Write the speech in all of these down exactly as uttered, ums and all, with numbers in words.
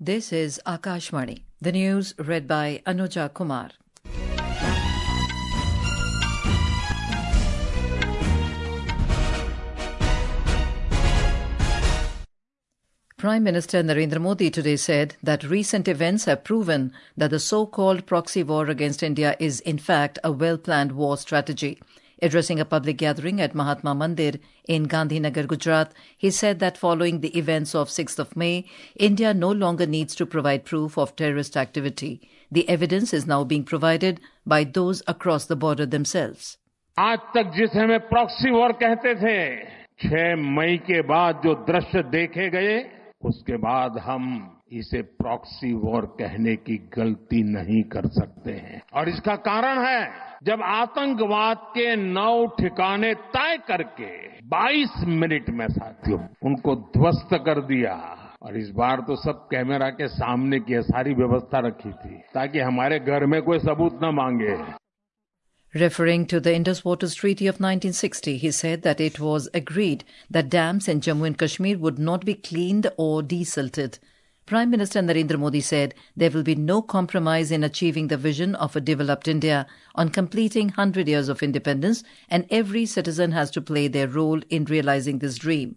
This is Akashvani. The news read by Anuja Kumar. Prime Minister Narendra Modi today said that recent events have proven that the so-called proxy war against India is in fact a well-planned war strategy. Addressing a public gathering at Mahatma Mandir in Gandhinagar, Gujarat, he said that following the events of sixth of May, India no longer needs to provide proof of terrorist activity. The evidence is now being provided by those across the border themselves. आज तक जिसे हमें proxy war कहते थे, छह मई के बाद जो दृश्य देखे गए, उसके बाद हम इसे प्रॉक्सी वॉर कहने की गलती नहीं कर सकते हैं। और इसका कारण है, जब आतंकवाद के नौ ठिकाने तय करके बाईस मिनट में साथियों उनको ध्वस्त कर दिया, और इस बार तो सब कैमरा के सामने की सारी व्यवस्था रखी थी ताकि हमारे घर में कोई सबूत न मांगे। Referring to the Indus Waters Treaty of nineteen sixty, he said that it was agreed that dams in Jammu and Kashmir would not be cleaned or desilted. Prime Minister Narendra Modi said there will be no compromise in achieving the vision of a developed India on completing one hundred years of independence, and every citizen has to play their role in realizing this dream.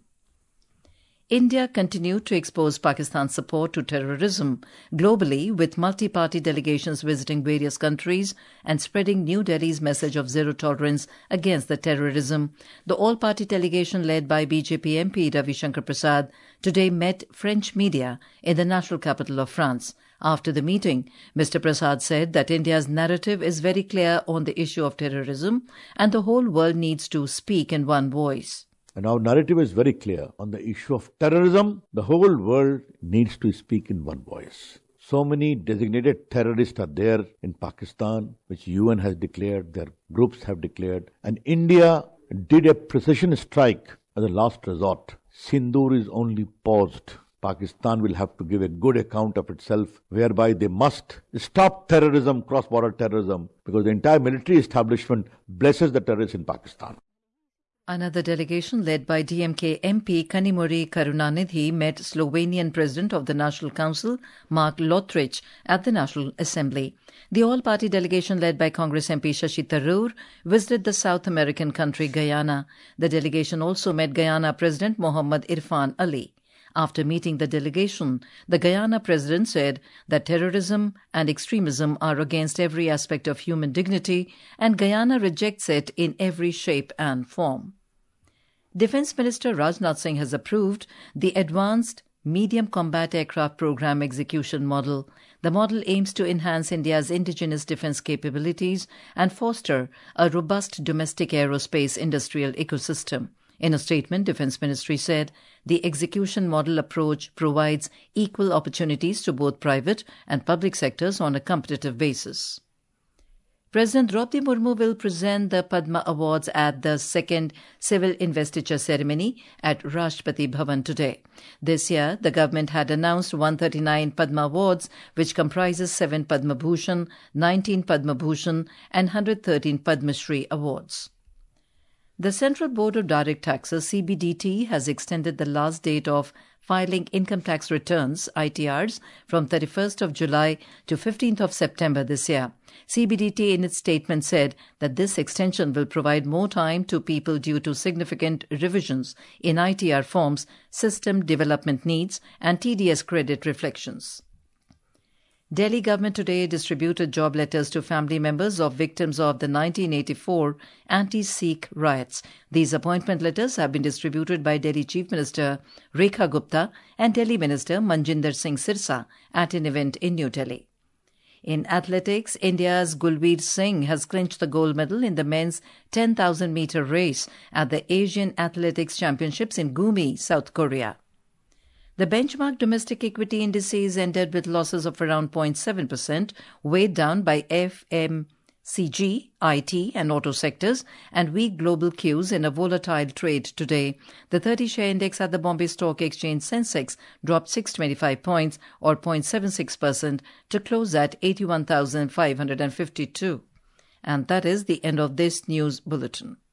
India continued to expose Pakistan's support to terrorism globally, with multi-party delegations visiting various countries and spreading New Delhi's message of zero tolerance against the terrorism. The all-party delegation led by B J P M P Ravi Shankar Prasad today met French media in the national capital of France. After the meeting, Mister Prasad said that India's narrative is very clear on the issue of terrorism and the whole world needs to speak in one voice. And our narrative is very clear. On the issue of terrorism, the whole world needs to speak in one voice. So many designated terrorists are there in Pakistan, which U N has declared, their groups have declared. And India did a precision strike as a last resort. Sindoor is only paused. Pakistan will have to give a good account of itself, whereby they must stop terrorism, cross-border terrorism, because the entire military establishment blesses the terrorists in Pakistan. Another delegation led by D M K M P Kanimuri Karunanidhi met Slovenian President of the National Council, Mark Lotrich, at the National Assembly. The all-party delegation led by Congress M P Shashi Tharoor visited the South American country Guyana. The delegation also met Guyana President Mohammad Irfan Ali. After meeting the delegation, the Guyana president said that terrorism and extremism are against every aspect of human dignity, and Guyana rejects it in every shape and form. Defence Minister Rajnath Singh has approved the Advanced Medium Combat Aircraft Program Execution Model. The model aims to enhance India's indigenous defence capabilities and foster a robust domestic aerospace industrial ecosystem. In a statement, Defence Ministry said the execution model approach provides equal opportunities to both private and public sectors on a competitive basis. President Draupadi Murmu will present the Padma Awards at the second civil investiture ceremony at Rashtrapati Bhavan today. This year, the government had announced one hundred thirty-nine Padma Awards, which comprises seven Padma Bhushan, nineteen Padma Bhushan, and one hundred thirteen Padma Shri awards. The Central Board of Direct Taxes, C B D T, has extended the last date of filing income tax returns, I T Rs, from thirty-first of July to fifteenth of September this year. C B D T in its statement said that this extension will provide more time to people due to significant revisions in I T R forms, system development needs, and T D S credit reflections. Delhi government today distributed job letters to family members of victims of the nineteen eighty-four anti-Sikh riots. These appointment letters have been distributed by Delhi Chief Minister Rekha Gupta and Delhi Minister Manjinder Singh Sirsa at an event in New Delhi. In athletics, India's Gulveer Singh has clinched the gold medal in the men's ten thousand metre race at the Asian Athletics Championships in Gumi, South Korea. The benchmark domestic equity indices ended with losses of around zero point seven percent, weighed down by F M C G, I T and auto sectors, and weak global cues in a volatile trade today. The thirty-share index at the Bombay Stock Exchange Sensex dropped six hundred twenty-five points, or zero point seven six percent, to close at eighty-one thousand five hundred fifty-two. And that is the end of this news bulletin.